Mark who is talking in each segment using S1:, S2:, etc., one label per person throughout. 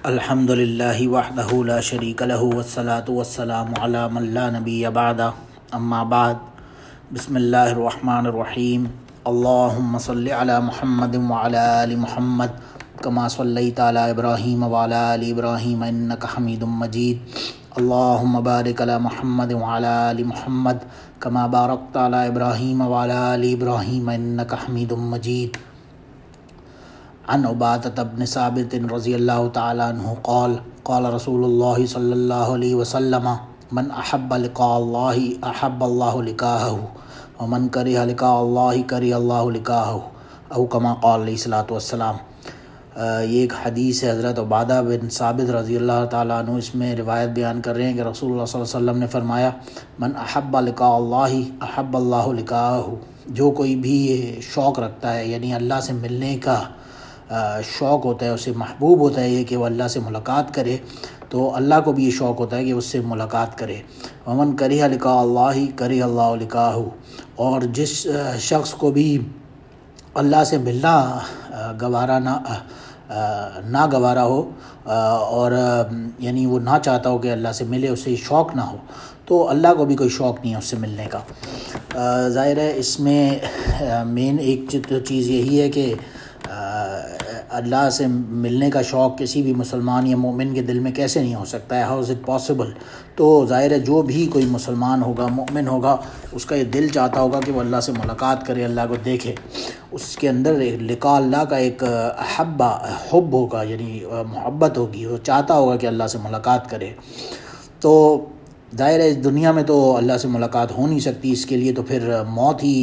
S1: الحمد للہ وحدہ لا شریک لہ والصلاة والسلام علی من لا نبی بعدہ اما بعد بسم اللہ الرحمن الرحیم اللہم صلی علی محمد وعلی آل محمد کما صلیت علی ابراہیم وعلی آل ابراہیم انک حمید مجید اللہم بارک علی محمد وعلی آل محمد کما بارکت علی ابراہیم وعلی آل ابراہیم انک حمید مجید عن عبادة بن ثابت رضی اللہ تعالی عنہ قال قال رسول اللہ صلی اللہ علیہ وسلم من احب لقاء اللہ احب اللہ لقاءہ ومن کرہ لقاء اللہ کرہ اللہ لقاءہ او کما قال علیہ الصلوۃ والسلام۔ یہ ایک حدیث ہے حضرت عبادہ بن ثابت رضی اللہ تعالیٰ عنہ، اس میں روایت بیان کر رہے ہیں کہ رسول اللہ صلی اللہ علیہ وسلم نے فرمایا من احب لقاء اللہ احب اللہ لقاءہ، جو کوئی بھی یہ شوق رکھتا ہے یعنی اللہ سے ملنے کا شوق ہوتا ہے، اسے محبوب ہوتا ہے یہ کہ وہ اللہ سے ملاقات کرے، تو اللہ کو بھی یہ شوق ہوتا ہے کہ اس سے ملاقات کرے۔ ومن کرہ لقاء اللہ کرہ اللہ لقاءہ، اور جس شخص کو بھی اللہ سے ملنا گوارا نہ گوارا ہو اور یعنی وہ نہ چاہتا ہو کہ اللہ سے ملے، اسے شوق نہ ہو، تو اللہ کو بھی کوئی شوق نہیں ہے اس سے ملنے کا۔ ظاہر ہے اس میں مین ایک چیز یہی ہے کہ اللہ سے ملنے کا شوق کسی بھی مسلمان یا مومن کے دل میں کیسے نہیں ہو سکتا ہے، ہاؤ از اٹ پاسبل؟ تو ظاہر ہے جو بھی کوئی مسلمان ہوگا، مومن ہوگا، اس کا یہ دل چاہتا ہوگا کہ وہ اللہ سے ملاقات کرے، اللہ کو دیکھے، اس کے اندر لقاء اللہ کا ایک حب ہوگا، یعنی محبت ہوگی، وہ چاہتا ہوگا کہ اللہ سے ملاقات کرے۔ تو ظاہر ہے اس دنیا میں تو اللہ سے ملاقات ہو نہیں سکتی، اس کے لیے تو پھر موت ہی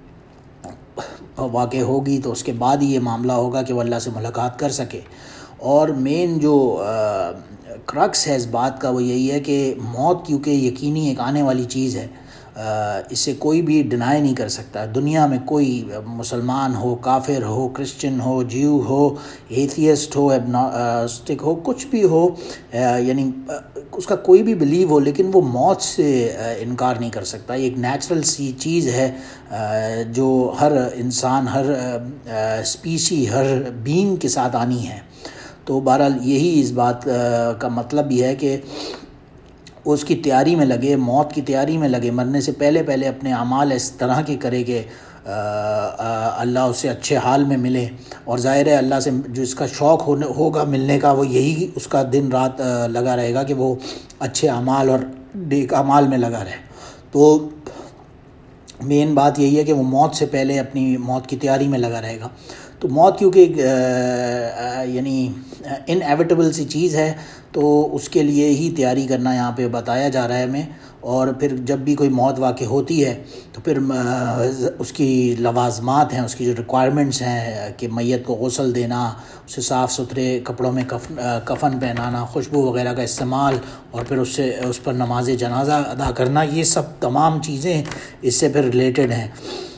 S1: واقع ہوگی، تو اس کے بعد ہی یہ معاملہ ہوگا کہ وہ اللہ سے ملاقات کر سکے۔ اور مین جو کرکس ہے اس بات کا وہ یہی ہے کہ موت کیونکہ یقینی ایک آنے والی چیز ہے، اسے کوئی بھی ڈینائی نہیں کر سکتا۔ دنیا میں کوئی مسلمان ہو، کافر ہو، کرسچن ہو، جیو ہو، ایتھیسٹ ہو، ایگنوسٹک ہو، کچھ بھی ہو، یعنی اس کا کوئی بھی بلیو ہو، لیکن وہ موت سے انکار نہیں کر سکتا۔ یہ ایک نیچرل سی چیز ہے جو ہر انسان، ہر اسپیسی، ہر بینگ کے ساتھ آنی ہے۔ تو بہرحال یہی اس بات کا مطلب بھی ہے کہ اس کی تیاری میں لگے، موت کی تیاری میں لگے، مرنے سے پہلے اپنے اعمال اس طرح کے کرے کہ اللہ اسے اچھے حال میں ملے۔ اور ظاہر ہے اللہ سے جو اس کا شوق ہوگا ملنے کا، وہ یہی اس کا دن رات لگا رہے گا کہ وہ اچھے اعمال اور نیک اعمال میں لگا رہے۔ تو مین بات یہی ہے کہ وہ موت سے پہلے اپنی موت کی تیاری میں لگا رہے گا۔ تو موت کیونکہ یعنی انیویٹیبل سی چیز ہے، تو اس کے لیے ہی تیاری کرنا یہاں پہ بتایا جا رہا ہے ہمیں۔ اور پھر جب بھی کوئی موت واقع ہوتی ہے تو پھر اس کی لوازمات ہیں، اس کی جو ریکوائرمنٹس ہیں کہ میت کو غسل دینا، اسے صاف ستھرے کپڑوں میں کفن پہنانا، خوشبو وغیرہ کا استعمال، اور پھر اس پر نماز جنازہ ادا کرنا، یہ سب تمام چیزیں اس سے پھر ریلیٹڈ ہیں۔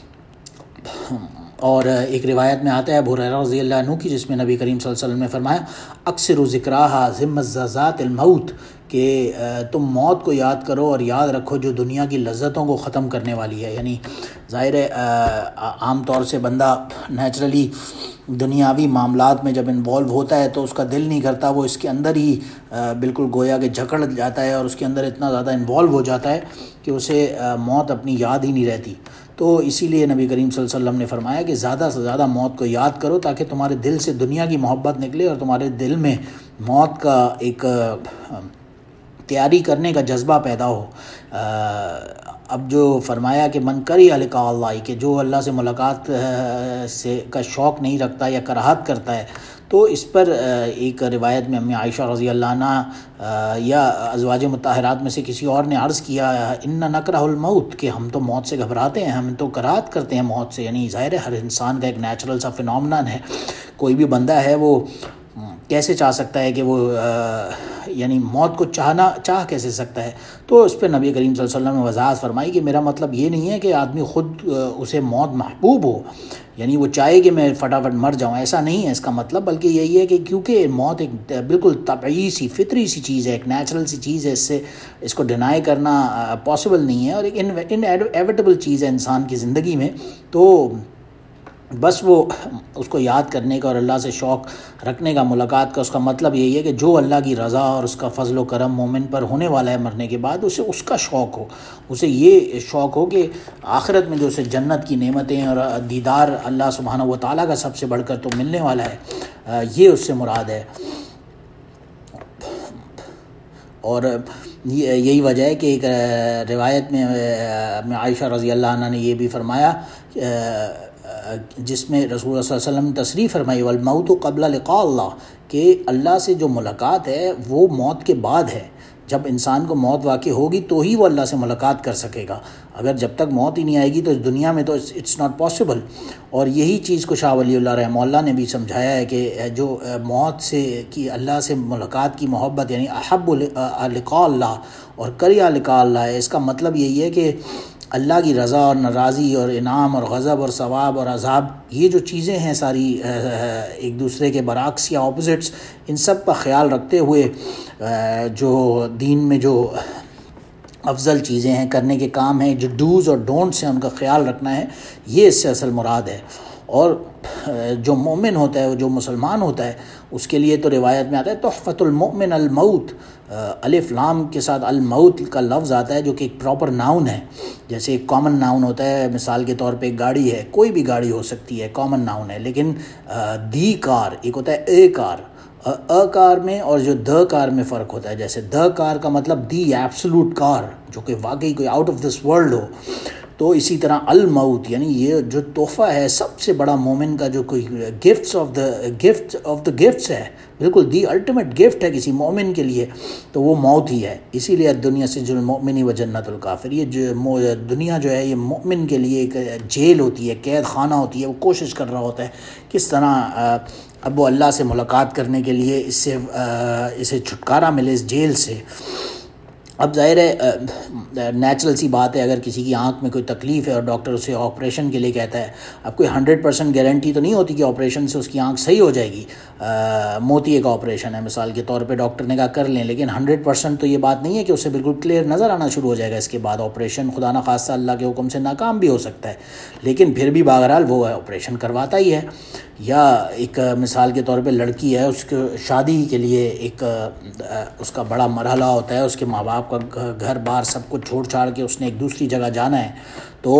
S1: اور ایک روایت میں آتا ہے ابو ہریرہ رضی اللہ عنہ کی، جس میں نبی کریم صلی اللہ علیہ وسلم نے فرمایا اکثر ذکراہا ذمزازات الموت، کہ تم موت کو یاد کرو اور یاد رکھو جو دنیا کی لذتوں کو ختم کرنے والی ہے۔ یعنی ظاہر ہے عام طور سے بندہ نیچرلی دنیاوی معاملات میں جب انوالو ہوتا ہے تو اس کا دل نہیں کرتا، وہ اس کے اندر ہی بالکل گویا کہ جکڑ جاتا ہے اور اس کے اندر اتنا زیادہ انوالو ہو جاتا ہے کہ اسے موت اپنی یاد ہی نہیں رہتی۔ تو اسی لیے نبی کریم صلی اللہ علیہ وسلم نے فرمایا کہ زیادہ سے زیادہ موت کو یاد کرو تاکہ تمہارے دل سے دنیا کی محبت نکلے اور تمہارے دل میں موت کا ایک تیاری کرنے کا جذبہ پیدا ہو۔ اب جو فرمایا کہ من کرہ لقاء اللہ، کہ جو اللہ سے ملاقات سے کا شوق نہیں رکھتا یا کراہت کرتا ہے، تو اس پر ایک روایت میں امی عائشہ رضی اللہ عنہ یا ازواج مطہرات میں سے کسی اور نے عرض کیا ان نکرہ الموت، کہ ہم تو موت سے گھبراتے ہیں، ہم تو کراہت کرتے ہیں موت سے۔ یعنی ظاہر ہے ہر انسان کا ایک نیچرل سا فینومنن ہے، کوئی بھی بندہ ہے وہ کیسے چاہ سکتا ہے کہ وہ یعنی موت کو چاہ کیسے سکتا ہے؟ تو اس پہ نبی کریم صلی اللہ علیہ وسلم نے وضاحت فرمائی کہ میرا مطلب یہ نہیں ہے کہ آدمی خود اسے موت محبوب ہو، یعنی وہ چاہے کہ میں فٹافٹ مر جاؤں، ایسا نہیں ہے اس کا مطلب، بلکہ یہی ہے کہ کیونکہ موت ایک بالکل طبعی سی، فطری سی چیز ہے، ایک نیچرل سی چیز ہے، اس کو ڈینائی کرنا پاسبل نہیں ہے، اور ایک انیویٹیبل چیز ہے انسان کی زندگی میں۔ تو بس وہ اس کو یاد کرنے کا اور اللہ سے شوق رکھنے کا، ملاقات کا، اس کا مطلب یہی ہے کہ جو اللہ کی رضا اور اس کا فضل و کرم مومن پر ہونے والا ہے مرنے کے بعد، اسے اس کا شوق ہو، اسے یہ شوق ہو کہ آخرت میں جو اسے جنت کی نعمتیں اور دیدار اللہ سبحانہ و تعالیٰ کا سب سے بڑھ کر تو ملنے والا ہے، یہ اس سے مراد ہے۔ اور یہی وجہ ہے کہ ایک روایت میں عائشہ رضی اللہ عنہ نے یہ بھی فرمایا، جس میں رسول اللہ صلی اللہ علیہ وسلم نے تصریح فرمائی، والموت قبل لقاء اللہ، کہ اللہ سے جو ملاقات ہے وہ موت کے بعد ہے۔ جب انسان کو موت واقع ہوگی تو ہی وہ اللہ سے ملاقات کر سکے گا، اگر جب تک موت ہی نہیں آئے گی تو اس دنیا میں تو اٹس ناٹ پاسبل۔ اور یہی چیز کو شاہ ولی اللہ رحمہ اللہ نے بھی سمجھایا ہے کہ جو موت سے کی اللہ سے ملاقات کی محبت، یعنی احب لقاء اللہ اور کریا لقاء اللہ ہے، اس کا مطلب یہی ہے کہ اللہ کی رضا اور ناراضی اور انعام اور غضب اور ثواب اور عذاب، یہ جو چیزیں ہیں ساری ایک دوسرے کے برعکس یا اپوزٹس، ان سب کا خیال رکھتے ہوئے جو دین میں جو افضل چیزیں ہیں، کرنے کے کام ہیں، جو ڈوز اور ڈونٹس ہیں، ان کا خیال رکھنا ہے، یہ اس سے اصل مراد ہے۔ اور جو مومن ہوتا ہے، جو مسلمان ہوتا ہے، اس کے لیے تو روایت میں آتا ہے تحفۃ المؤمن الموت، الف لام کے ساتھ الموت کا لفظ آتا ہے جو کہ ایک پراپر ناؤن ہے۔ جیسے ایک کامن ناؤن ہوتا ہے، مثال کے طور پہ ایک گاڑی ہے، کوئی بھی گاڑی ہو سکتی ہے، کامن ناؤن ہے، لیکن دی کار ایک ہوتا ہے، اے کار، کار میں اور جو د کار میں فرق ہوتا ہے۔ جیسے د کار کا مطلب دی ایبسولوٹ کار، جو کہ واقعی کوئی آؤٹ آف دس ورلڈ ہو، تو اسی طرح الموت یعنی یہ جو تحفہ ہے سب سے بڑا مومن کا، جو کوئی گفٹس آف دا گفٹس ہے، بالکل دی الٹیمیٹ گفٹ ہے کسی مومن کے لیے، تو وہ موت ہی ہے۔ اسی لیے دنیا سے جو المؤمن و جنت الکافر، یہ جو دنیا جو ہے یہ مومن کے لیے ایک جیل ہوتی ہے، قید خانہ ہوتی ہے۔ وہ کوشش کر رہا ہوتا ہے کس طرح اب وہ اللہ سے ملاقات کرنے کے لیے اسے چھٹکارا ملے اس جیل سے۔ اب ظاہر ہے نیچرل سی بات ہے، اگر کسی کی آنکھ میں کوئی تکلیف ہے اور ڈاکٹر اسے آپریشن کے لیے کہتا ہے، اب کوئی 100% گارنٹی تو نہیں ہوتی کہ آپریشن سے اس کی آنکھ صحیح ہو جائے گی۔ موتیے کا آپریشن ہے مثال کے طور پہ، ڈاکٹر نے کہا کر لیں، لیکن 100% تو یہ بات نہیں ہے کہ اسے بالکل کلیئر نظر آنا شروع ہو جائے گا اس کے بعد۔ آپریشن خدا نخواستہ اللہ کے حکم سے ناکام بھی ہو سکتا ہے، لیکن پھر بھی بہرحال وہ آپریشن کرواتا ہی ہے۔ یا ایک مثال کے طور پہ لڑکی ہے، اس کو شادی کے لیے ایک اس کا بڑا مرحلہ ہوتا ہے، اس کے ماں باپ کا گھر بار سب کچھ چھوڑ چھاڑ کے اس نے ایک دوسری جگہ جانا ہے، تو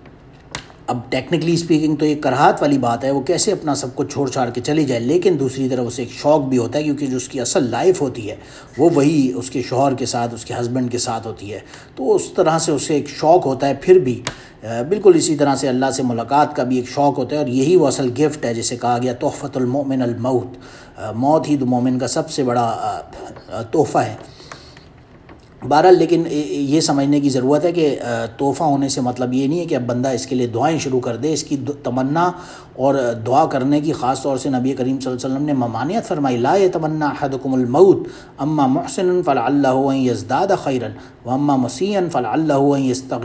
S1: اب ٹیکنیکلی اسپیکنگ تو یہ کراہت والی بات ہے، وہ کیسے اپنا سب کچھ چھوڑ چھاڑ کے چلی جائے، لیکن دوسری طرف اسے ایک شوق بھی ہوتا ہے، کیونکہ جو اس کی اصل لائف ہوتی ہے وہ وہی اس کے شوہر کے ساتھ، اس کے ہسبینڈ کے ساتھ ہوتی ہے، تو اس طرح سے اسے ایک شوق ہوتا ہے۔ پھر بھی بالکل اسی طرح سے اللہ سے ملاقات کا بھی ایک شوق ہوتا ہے، اور یہی وہ اصل گفٹ ہے جسے کہا گیا تحفۃ المؤمن الموت، موت ہی تو مومن کا سب سے بڑا تحفہ ہے۔ بہرحال لیکن یہ سمجھنے کی ضرورت ہے کہ تحفہ ہونے سے مطلب یہ نہیں ہے کہ اب بندہ اس کے لیے دعائیں شروع کر دے۔ اس کی تمنا اور دعا کرنے کی خاص طور سے نبی کریم صلی اللہ علیہ وسلم نے ممانعت فرمائی، لا یتمنى احدکم الموت اما محسنا فلعلہ ان یزداد خیرا واما مسیئا فلعلہ ان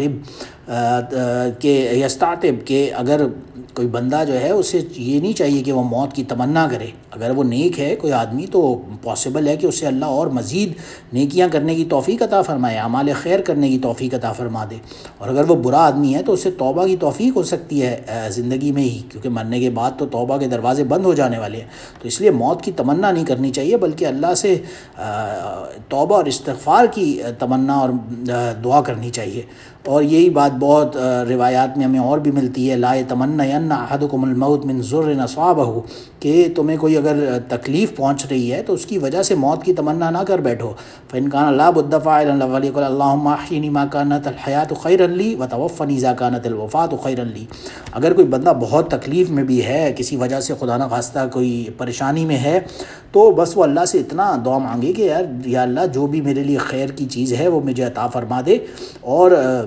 S1: یستعتب، کہ اگر کوئی بندہ جو ہے اسے یہ نہیں چاہیے کہ وہ موت کی تمنا کرے۔ اگر وہ نیک ہے کوئی آدمی تو پاسبل ہے کہ اسے اللہ اور مزید نیکیاں کرنے کی توفیق عطا فرمائے، اعمال خیر کرنے کی توفیق عطا فرما دے۔ اور اگر وہ برا آدمی ہے تو اسے توبہ کی توفیق ہو سکتی ہے زندگی میں ہی، کیونکہ مرنے کے بعد تو توبہ کے دروازے بند ہو جانے والے ہیں، تو اس لیے موت کی تمنا نہیں کرنی چاہیے، بلکہ اللہ سے توبہ اور استغفار کی تمنا اور دعا کرنی چاہیے۔ اور یہی بات بہت روایات میں ہمیں اور بھی ملتی ہے، لا یتمنین احدکم الموت من ضر اصابہ، کہ تمہیں کوئی اگر تکلیف پہنچ رہی ہے تو اس کی وجہ سے موت کی تمنا نہ کر بیٹھو۔ فإن كان لا بد فاعلا فليقل اللهم احيني ما كانت الحیاة خیرا لی وتوفنی اذا كانت الوفاة خیرا لی۔ اگر کوئی بندہ بہت تکلیف میں بھی ہے، کسی وجہ سے خدا نخواستہ کوئی پریشانی میں ہے، تو بس وہ اللہ سے اتنا دعا مانگے کہ یا اللہ جو بھی میرے لیے خیر کی چیز ہے وہ مجھے عطا فرما دے، اور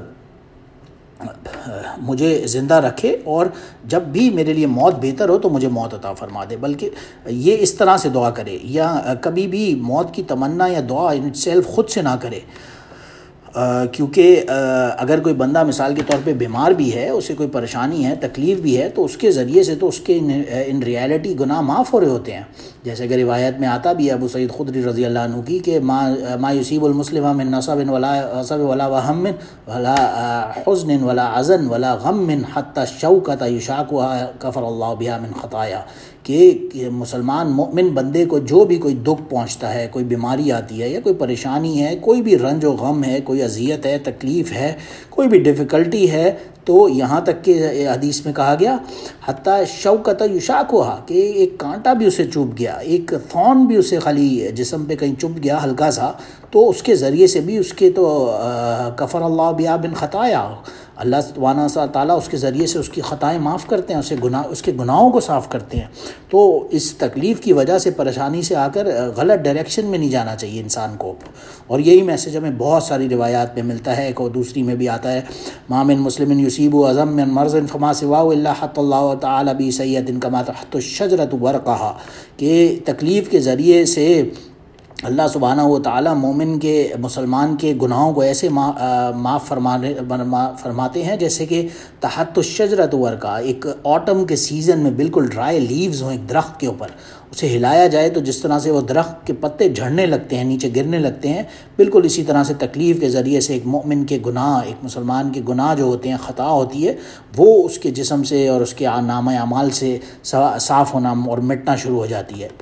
S1: مجھے زندہ رکھے، اور جب بھی میرے لیے موت بہتر ہو تو مجھے موت عطا فرما دے۔ بلکہ یہ اس طرح سے دعا کرے، یا کبھی بھی موت کی تمنا یا دعا ان سیلف خود سے نہ کرے، کیونکہ اگر کوئی بندہ مثال کے طور پہ بیمار بھی ہے، اسے کوئی پریشانی ہے، تکلیف بھی ہے، تو اس کے ذریعے سے تو اس کے ان ریالٹی گناہ معاف ہو رہے ہوتے ہیں۔ جیسے کہ روایت میں آتا بھی ہے ابو سعید خدری رضی اللہ عنہ کی کہ ما یصیب المسلم من نصب ولا غصب ولا وہم ولا حزن ولا حزن ولا غم حتی الشوکۃ یشاکها کفر اللہ بها من خطایا، کہ مسلمان مومن بندے کو جو بھی کوئی دکھ پہنچتا ہے، کوئی بیماری آتی ہے یا کوئی پریشانی ہے، کوئی بھی رنج و غم ہے، کوئی اذیت ہے، تکلیف ہے، کوئی بھی ڈیفیکلٹی ہے، تو یہاں تک کہ حدیث میں کہا گیا حتیٰ شوکۃ یشاکھا، کہ ایک کانٹا بھی اسے چبھ گیا، ایک تھورن بھی اسے خالی جسم پہ کہیں چبھ گیا ہلکا سا، تو اس کے ذریعے سے بھی اس کے تو کفر اللہ بہا من خطایا، اللہ سبحانہ تعالیٰ اس کے ذریعے سے اس کی خطائیں معاف کرتے ہیں، اس کے گناہوں کو صاف کرتے ہیں۔ تو اس تکلیف کی وجہ سے، پریشانی سے آ کر غلط ڈائریکشن میں نہیں جانا چاہیے انسان کو، اور یہی میسج ہمیں بہت ساری روایات میں ملتا ہے۔ ایک اور دوسری میں بھی آتا ہے ما من مسلم یصیب عظم من مرض فما سواه الا حط اللہ تعالی بسیئۃ کما تحط الشجرۃ ورقها، کہ تکلیف کے ذریعے سے اللہ سبحانہ و تعالیٰ مومن کے، مسلمان کے گناہوں کو ایسے معاف فرماتے ہیں جیسے کہ تحت الشجرۃ ورقہ، ایک آٹم کے سیزن میں بالکل ڈرائی لیوز ہوں ایک درخت کے اوپر، اسے ہلایا جائے تو جس طرح سے وہ درخت کے پتے جھڑنے لگتے ہیں، نیچے گرنے لگتے ہیں، بالکل اسی طرح سے تکلیف کے ذریعے سے ایک مومن کے گناہ، ایک مسلمان کے گناہ جو ہوتے ہیں، خطا ہوتی ہے، وہ اس کے جسم سے اور اس کے نامہ اعمال سے صاف ہونا اور مٹنا شروع ہو جاتی ہے۔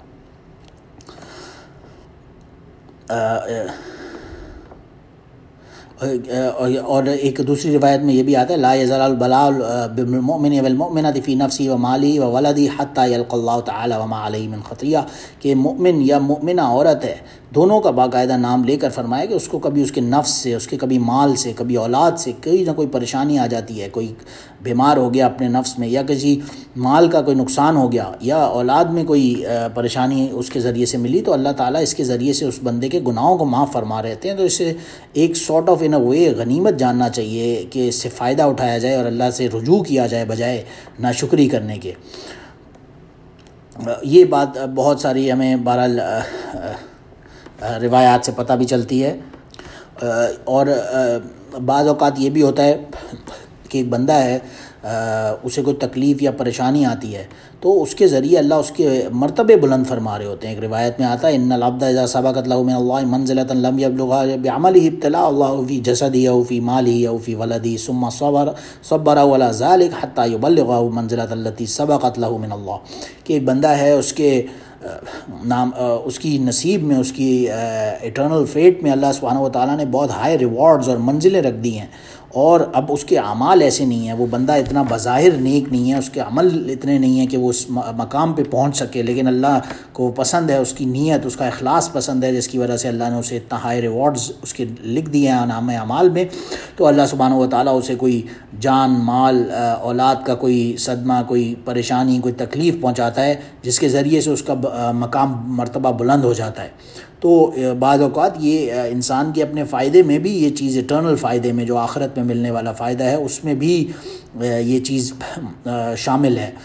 S1: اور ایک دوسری روایت میں یہ بھی آتا ہے لا یزال البلاء بالمؤمن والمؤمنۃ فی نفسی ومالی وولدی حتی یلقى اللہ تعالی وما علیہ من خطیہ، کہ مومن یا مومنہ عورت ہے، دونوں کا باقاعدہ نام لے کر فرمایا کہ اس کو کبھی اس کے نفس سے، اس کے کبھی مال سے، کبھی اولاد سے کوئی نہ کوئی پریشانی آ جاتی ہے، کوئی بیمار ہو گیا اپنے نفس میں، یا کسی مال کا کوئی نقصان ہو گیا، یا اولاد میں کوئی پریشانی اس کے ذریعے سے ملی، تو اللہ تعالیٰ اس کے ذریعے سے اس بندے کے گناہوں کو معاف فرما رہتے ہیں۔ تو اسے ایک سارٹ آف ان اے وے غنیمت جاننا چاہیے کہ اس سے فائدہ اٹھایا جائے اور اللہ سے رجوع کیا جائے بجائے ناشکری کرنے کے۔ یہ بات بہت ساری ہمیں بہرحال روایات سے پتہ بھی چلتی ہے، اور بعض اوقات یہ بھی ہوتا ہے کہ ایک بندہ ہے، اسے کوئی تکلیف یا پریشانی آتی ہے، تو اس کے ذریعے اللہ اس کے مرتبے بلند فرما رہے ہوتے ہیں۔ ایک روایت میں آتا ہے ان العبد اذا سبقت له من الله منزلۃ لم يبلغها بعمله ابتلاه الله في جسده او في ماله او في ولده ثم صبر ولا ذلك حتى يبلغه منزلۃ التي سبقت له من الله، کہ ایک بندہ ہے، اس کے اس کی نصیب میں، اس کی ایٹرنل فیٹ میں اللہ سبحانہ و تعالیٰ نے بہت ہائی ریوارڈز اور منزلیں رکھ دی ہیں، اور اب اس کے اعمال ایسے نہیں ہیں، وہ بندہ اتنا بظاہر نیک نہیں ہے، اس کے عمل اتنے نہیں ہیں کہ وہ اس مقام پہ پہنچ سکے، لیکن اللہ کو پسند ہے، اس کی نیت، اس کا اخلاص پسند ہے، جس کی وجہ سے اللہ نے اسے اتنا ہائی ریوارڈز اس کے لکھ دیے ہیں نام اعمال میں۔ تو اللہ سبحانہ و تعالیٰ اسے کوئی جان، مال، اولاد کا کوئی صدمہ، کوئی پریشانی، کوئی تکلیف پہنچاتا ہے، جس کے ذریعے سے اس کا مقام، مرتبہ بلند ہو جاتا ہے۔ تو بعض اوقات یہ انسان کے اپنے فائدے میں بھی یہ چیز، ایٹرنل فائدے میں جو آخرت میں ملنے والا فائدہ ہے، اس میں بھی یہ چیز شامل ہے۔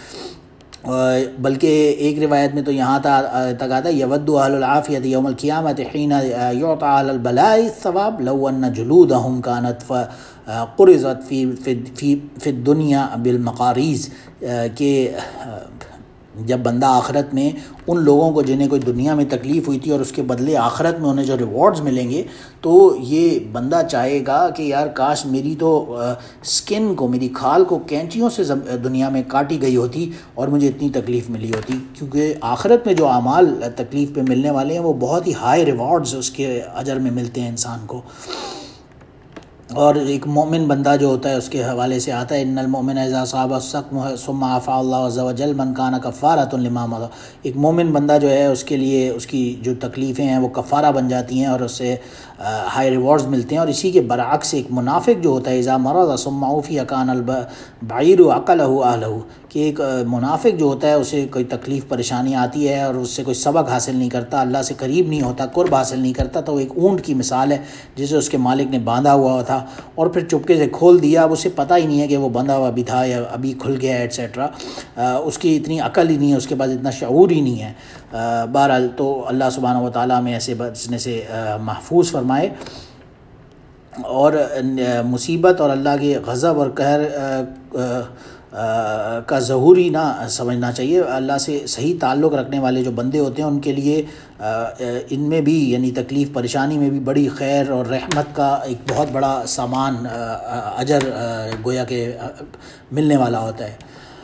S1: بلکہ ایک روایت میں تو یہاں تک آتا ہے یود اہل العافیۃ یوم القیامۃ حین یعطی اہل البلاء الثواب لو ان جلودہم کانت قرضت فی الدنیا بالمقاریض، کہ جب بندہ آخرت میں ان لوگوں کو جنہیں کوئی دنیا میں تکلیف ہوئی تھی اور اس کے بدلے آخرت میں انہیں جو ریوارڈز ملیں گے، تو یہ بندہ چاہے گا کہ یار کاش میری تو سکن کو، میری کھال کو کینچیوں سے دنیا میں کاٹی گئی ہوتی اور مجھے اتنی تکلیف ملی ہوتی، کیونکہ آخرت میں جو اعمال تکلیف پہ ملنے والے ہیں وہ بہت ہی ہائی ریوارڈز اس کے اجر میں ملتے ہیں انسان کو۔ اور ایک مومن بندہ جو ہوتا ہے اس کے حوالے سے آتا ہے ان المؤمن اذا اصاب السقم ثم عفا اللہ عز وجل من کان کفارۃ لما مضى، ایک مومن بندہ جو ہے اس کے لیے اس کی جو تکلیفیں ہیں وہ کفارہ بن جاتی ہیں اور اس سے ہائی ریوارڈز ملتے ہیں۔ اور اسی کے برعکس ایک منافق جو ہوتا ہے اذا مرض ثم عفي كان البعير عقله اهله، کہ ایک منافق جو ہوتا ہے اسے کوئی تکلیف پریشانی آتی ہے اور اس سے کوئی سبق حاصل نہیں کرتا، اللہ سے قریب نہیں ہوتا، قرب حاصل نہیں کرتا، تو وہ ایک اونٹ کی مثال ہے جسے اس کے مالک نے باندھا ہوا تھا اور پھر چپکے سے کھول دیا، اب اسے پتہ ہی نہیں ہے کہ وہ بندھا ہوا بھی تھا یا ابھی کھل گیا ہے ایٹسیٹرا، اس کی اتنی عقل ہی نہیں ہے، اس کے پاس اتنا شعور ہی نہیں ہے۔ بہرحال تو اللہ سبحانہ و تعالیٰ ہمیں ایسے بچنے سے محفوظ فرمائے، اور مصیبت اور اللہ کے غضب اور قہر کا ظہوری نہ سمجھنا چاہیے۔ اللہ سے صحیح تعلق رکھنے والے جو بندے ہوتے ہیں ان کے لیے ان میں بھی یعنی تکلیف پریشانی میں بھی بڑی خیر اور رحمت کا ایک بہت بڑا سامان اجر گویا کہ ملنے والا ہوتا ہے۔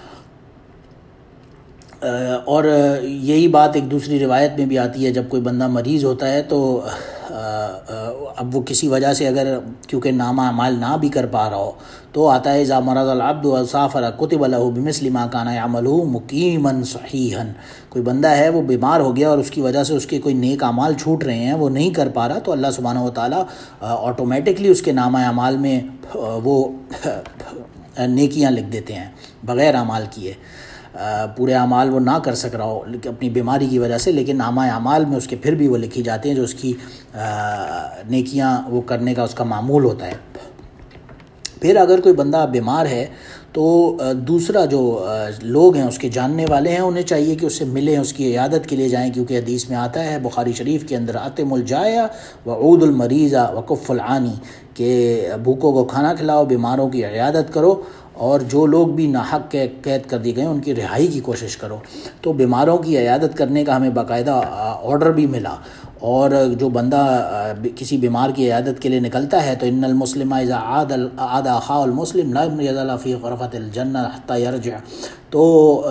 S1: اور یہی بات ایک دوسری روایت میں بھی آتی ہے، جب کوئی بندہ مریض ہوتا ہے تو اب وہ کسی وجہ سے اگر کیونکہ نامہ اعمال نہ بھی کر پا رہا ہو تو آتا ہے اذا مرض العبد وسافر كتب له بمثل ما كان يعمله مقيما صحيحا۔ کوئی بندہ ہے وہ بیمار ہو گیا اور اس کی وجہ سے اس کے کوئی نیک اعمال چھوٹ رہے ہیں، وہ نہیں کر پا رہا، تو اللہ سبحانہ و تعالیٰ آٹومیٹکلی اس کے نامہ اعمال میں وہ نیکیاں لکھ دیتے ہیں بغیر اعمال کیے۔ پورے اعمال وہ نہ کر سک رہا ہو اپنی بیماری کی وجہ سے، لیکن نامہ اعمال میں اس کے پھر بھی وہ لکھی جاتے ہیں جو اس کی نیکیاں وہ کرنے کا اس کا معمول ہوتا ہے۔ پھر اگر کوئی بندہ بیمار ہے تو دوسرا جو لوگ ہیں اس کے جاننے والے ہیں انہیں چاہیے کہ اس سے ملیں، اس کی عیادت کے لیے جائیں، کیونکہ حدیث میں آتا ہے بخاری شریف کے اندر اطعم الجائع وعود المریض وکف العانی، کہ بھوکوں کو کھانا کھلاؤ، بیماروں کی عیادت کرو، اور جو لوگ بھی ناحق قید کر دیے گئے ان کی رہائی کی کوشش کرو۔ تو بیماروں کی عیادت کرنے کا ہمیں باقاعدہ آرڈر بھی ملا، اور جو بندہ کسی بیمار کی عیادت کے لیے نکلتا ہے تو ان المسلم اذا عاد اخاه المسلم لم يزل في غرفة الجنة حتى يرجع، تو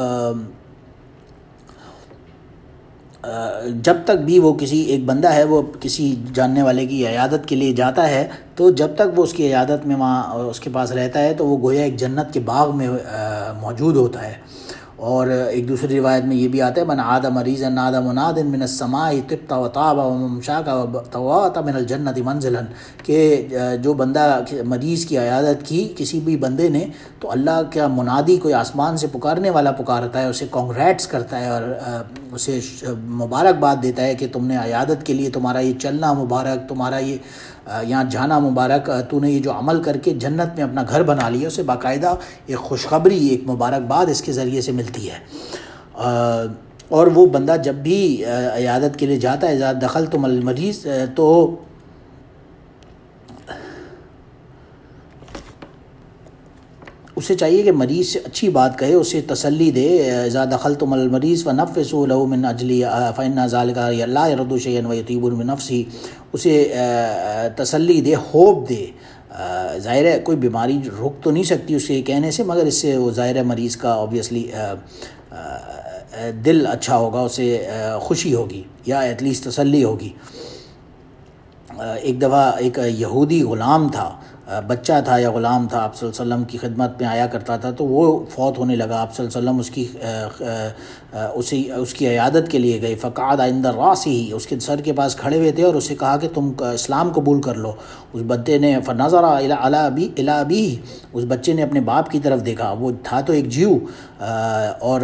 S1: جب تک بھی وہ کسی ایک بندہ ہے وہ کسی جاننے والے کی عیادت کے لیے جاتا ہے تو جب تک وہ اس کی عیادت میں وہاں اس کے پاس رہتا ہے تو وہ گویا ایک جنت کے باغ میں موجود ہوتا ہے۔ اور ایک دوسری روایت میں یہ بھی آتا ہے من عاد مریضا نادى مناد من السماء طبت وطاب وممشاك وتبوأت من الجنة منزلا، کہ جو بندہ مریض کی عیادت کی کسی بھی بندے نے تو اللہ کا منادی کوئی آسمان سے پکارنے والا پکارتا ہے، اسے کانگریٹس کرتا ہے اور اسے مبارکباد دیتا ہے کہ تم نے عیادت کے لیے تمہارا یہ چلنا مبارک، تمہارا یہ یہاں جانا مبارک، تو نے یہ جو عمل کر کے جنت میں اپنا گھر بنا لیا، اسے باقاعدہ ایک خوشخبری ایک مبارکباد اس کے ذریعے سے ملتی ہے۔ اور وہ بندہ جب بھی عیادت کے لیے جاتا ہے اذا دخلتم المریض، تو اسے چاہیے کہ مریض سے اچھی بات کہے، اسے تسلی دے، اذا دخلتم المریض فنفسوا له من اجلی فإن ذلك لا يرد شيئا ويطيب بنفسه، اسے تسلی دے، ہوپ دے۔ ظاہر ہے کوئی بیماری رک تو نہیں سکتی اس کے کہنے سے، مگر اس سے وہ ظاہر ہے مریض کا آبویسلی دل اچھا ہوگا، اسے خوشی ہوگی یا ایٹ لیسٹ تسلی ہوگی۔ ایک دفعہ ایک یہودی غلام تھا، بچہ تھا یا غلام تھا، آپ صلی اللہ علیہ وسلم کی خدمت میں آیا کرتا تھا، تو وہ فوت ہونے لگا۔ آپ صلی اللہ علیہ وسلم اس کی عیادت کے لیے گئے، فقعد عند راسه، اس کے سر کے پاس کھڑے ہوئے تھے اور اسے کہا کہ تم اسلام قبول کر لو۔ اس بچے نے فنظر الی ابیہ، اس بچے نے اپنے باپ کی طرف دیکھا، وہ تھا تو ایک جیو، اور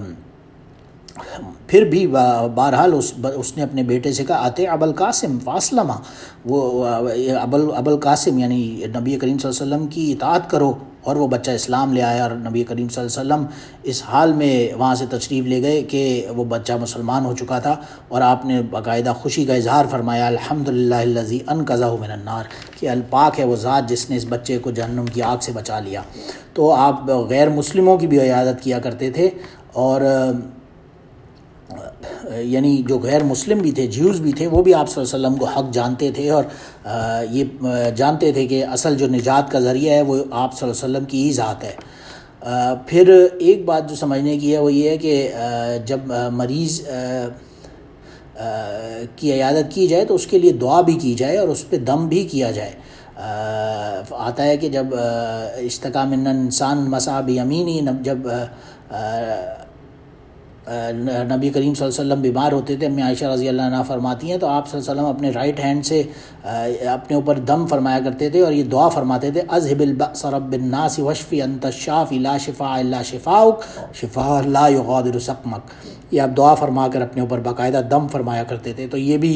S1: پھر بھی بہرحال اس نے اپنے بیٹے سے کہا آتے ابو القاسم فاسلمہ، وہ ابو القاسم یعنی نبی کریم صلی اللہ علیہ وسلم کی اطاعت کرو، اور وہ بچہ اسلام لے آیا، اور نبی کریم صلی اللہ علیہ وسلم اس حال میں وہاں سے تشریف لے گئے کہ وہ بچہ مسلمان ہو چکا تھا، اور آپ نے باقاعدہ خوشی کا اظہار فرمایا الحمدللہ الذی انقذہ من النار، کہ الپاک ہے وہ ذات جس نے اس بچے کو جہنم کی آگ سے بچا لیا۔ تو آپ غیر مسلموں کی بھی عیادت کیا کرتے تھے، اور یعنی جو غیر مسلم بھی تھے، جیوز بھی تھے، وہ بھی آپ صلی اللہ علیہ وسلم کو حق جانتے تھے، اور یہ جانتے تھے کہ اصل جو نجات کا ذریعہ ہے وہ آپ صلی اللہ علیہ وسلم کی ہی ذات ہے۔ پھر ایک بات جو سمجھنے کی ہے وہ یہ ہے کہ جب مریض کی عیادت کی جائے تو اس کے لیے دعا بھی کی جائے اور اس پہ دم بھی کیا جائے۔ آتا ہے کہ جب اشتکا من انسان مسا بیمینی، جب نبی کریم صلی اللہ علیہ وسلم بیمار ہوتے تھے، امی عائشہ رضی اللہ عنہا فرماتی ہیں تو آپ صلی اللہ علیہ وسلم اپنے رائٹ ہینڈ سے اپنے اوپر دم فرمایا کرتے تھے اور یہ دعا فرماتے تھے اذهب البأس رب الناس واشفی انت الشافی لا شفاء الا شفاؤک شفاء لا یغادر سقمک، یہ آپ دعا فرما کر اپنے اوپر باقاعدہ دم فرمایا کرتے تھے۔ تو یہ بھی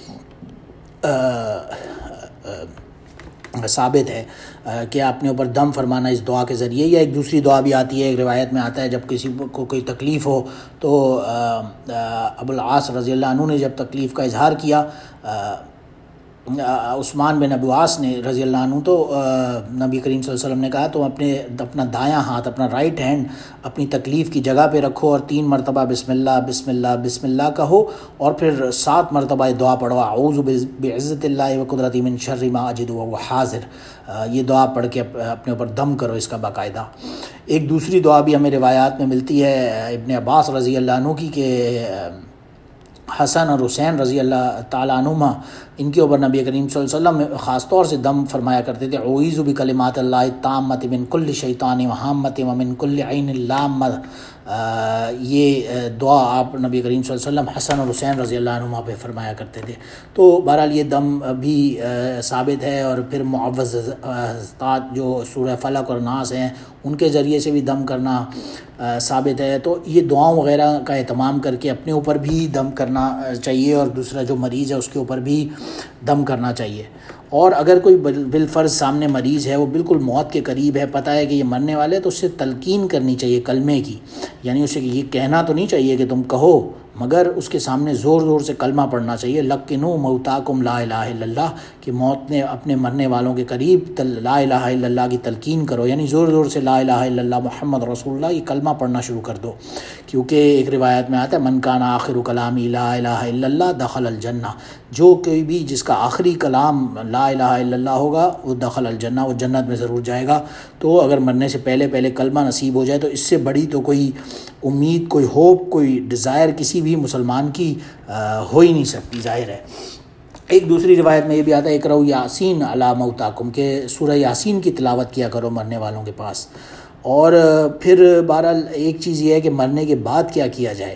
S1: ثابت ہے کہ اپنے اوپر دم فرمانا اس دعا کے ذریعے، یا ایک دوسری دعا بھی آتی ہے، ایک روایت میں آتا ہے جب کسی کو کوئی تکلیف ہو تو ابو العاص رضی اللہ عنہ نے جب تکلیف کا اظہار کیا عثمان بن ابی عاص نے رضی اللہ عنہ تو نبی کریم صلی اللہ علیہ وسلم نے کہا تم اپنا دایاں ہاتھ، اپنا رائٹ ہینڈ اپنی تکلیف کی جگہ پہ رکھو اور 3 مرتبہ بسم اللہ بسم اللہ بسم اللہ کہو، اور پھر 7 مرتبہ دعا پڑھو، اعوذ بعزت اللہ وقدرتی من شر ما اجد وهو حاضر، یہ دعا پڑھ کے اپنے اوپر دم کرو اس کا باقاعدہ۔ ایک دوسری دعا بھی ہمیں روایات میں ملتی ہے ابن عباس رضی اللہ عنہ کی کہ حسن اور حسین رضی اللہ تعالیٰ عنہما ان کے اوپر نبی کریم صلی اللہ علیہ وسلم خاص طور سے دم فرمایا کرتے تھے، اعوذ بکلمات اللہ التامۃ من کل شیطان وہامۃ ومن کل عین لامہ۔ یہ دعا آپ نبی کریم صلی اللہ علیہ وسلم حسن اور حسین رضی اللہ عنہما پہ فرمایا کرتے تھے۔ تو بہرحال یہ دم بھی ثابت ہے، اور پھر معوذات جو سورہ فلق اور ناس ہیں ان کے ذریعے سے بھی دم کرنا ثابت ہے۔ تو یہ دعاؤں وغیرہ کا اہتمام کر کے اپنے اوپر بھی دم کرنا چاہیے، اور دوسرا جو مریض ہے اس کے اوپر بھی دم کرنا چاہیے۔ اور اگر کوئی بالفرض سامنے مریض ہے، وہ بالکل موت کے قریب ہے، پتہ ہے کہ یہ مرنے والے ہے، تو اس سے تلقین کرنی چاہیے کلمے کی، یعنی اسے یہ کہنا تو نہیں چاہیے کہ تم کہو، مگر اس کے سامنے زور زور سے کلمہ پڑھنا چاہیے، لقنوا موتاکم لا الہ الا اللہ، کہ موت نے اپنے مرنے والوں کے قریب لا الہ الا اللہ کی تلقین کرو، یعنی زور زور سے لا الہ الا اللہ محمد رسول اللہ یہ کلمہ پڑھنا شروع کر دو، کیونکہ ایک روایت میں آتا ہے من کان آخر کلامی لا الہ الا اللہ دخل الجنہ، جو کوئی بھی جس کا آخری کلام لا الہ الا اللہ ہوگا وہ دخل الجنہ، وہ جنت میں ضرور جائے گا۔ تو اگر مرنے سے پہلے کلمہ نصیب ہو جائے تو اس سے بڑی تو کوئی امید، کوئی ہوپ، کوئی ڈیزائر کسی بھی مسلمان کی ہو ہی نہیں سکتی، ظاہر ہے۔ ایک دوسری روایت میں یہ بھی آتا ہے اقرؤ یاسین علی موتاکم، کہ سورہ یاسین کی تلاوت کیا کرو مرنے والوں کے پاس۔ اور پھر بہرحال ایک چیز یہ ہے کہ مرنے کے بعد کیا کیا جائے۔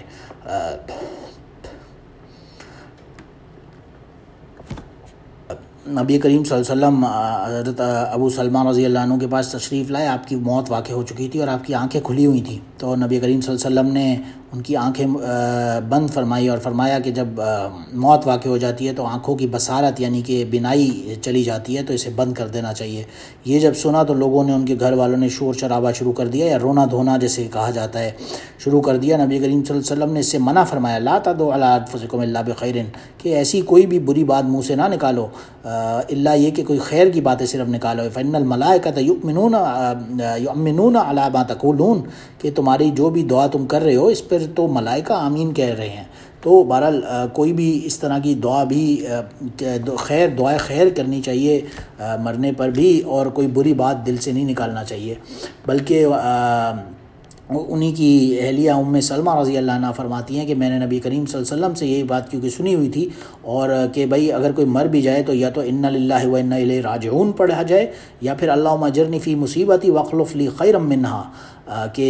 S1: نبی کریم صلی اللہ علیہ وسلم حضرت ابو سلمہ رضی اللہ عنہ کے پاس تشریف لائے، آپ کی موت واقع ہو چکی تھی اور آپ کی آنکھیں کھلی ہوئی تھیں، تو نبی کریم صلی اللہ علیہ وسلم نے ان کی آنکھیں بند فرمائی اور فرمایا کہ جب موت واقع ہو جاتی ہے تو آنکھوں کی بصارت یعنی کہ بینائی چلی جاتی ہے، تو اسے بند کر دینا چاہیے۔ یہ جب سنا تو لوگوں نے، ان کے گھر والوں نے شور شرابہ شروع کر دیا، یا رونا دھونا جیسے کہا جاتا ہے شروع کر دیا۔ نبی کریم صلی اللہ علیہ وسلم نے اس سے منع فرمایا، لا تدعوا علی انفسکم الا بخیر، کہ ایسی کوئی بھی بری بات منہ سے نہ نکالو الا یہ کہ کوئی خیر کی باتیں صرف نکالو، فإن الملائکۃ یؤمنون علی ما تقولون، کہ تمہاری جو بھی دعا تم کر رہے ہو اس پر تو ملائکہ آمین کہہ رہے ہیں۔ تو بہرحال کوئی بھی اس طرح کی دعا بھی دعائے خیر کرنی چاہیے مرنے پر بھی، اور کوئی بری بات دل سے نہیں نکالنا چاہیے۔ بلکہ انہی کی اہلیہ ام سلمہ رضی اللہ عنہ فرماتی ہیں کہ میں نے نبی کریم صلی اللہ علیہ وسلم سے یہی بات کیونکہ سنی ہوئی تھی، اور کہ بھئی اگر کوئی مر بھی جائے تو یا تو انا للہ و انا الیہ راجعون پڑھا جائے، یا پھر اللہم اجرنی فی مصیبتی واخلف لی خیرا منہا، کہ